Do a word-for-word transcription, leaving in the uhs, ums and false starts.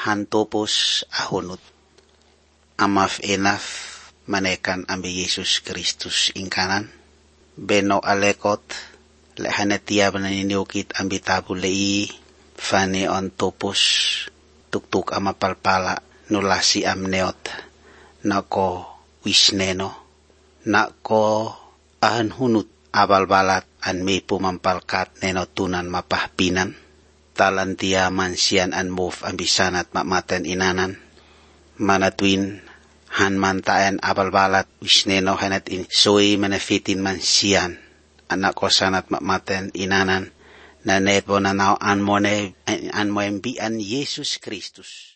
hantopos ahunut. Amaf enaf manekan ambi Yesus Kristus ingkanan. Beno alekot lehanetia bananiniukit ambi tabu lei fani on topos tuk-tuk amapalpala nulasi amneot nako wisneno nako ahan hunut abal balat an may pumampalkat neno tunan mapahpinan talantia mansian an move ambisanat mamaten inanan manatwin han mantaen abal balat wisneno hanat in soy manefitin mansian anak ko sanat mamaten inanan na nepo na nao an mo ne an mo embian Yesus Kristus.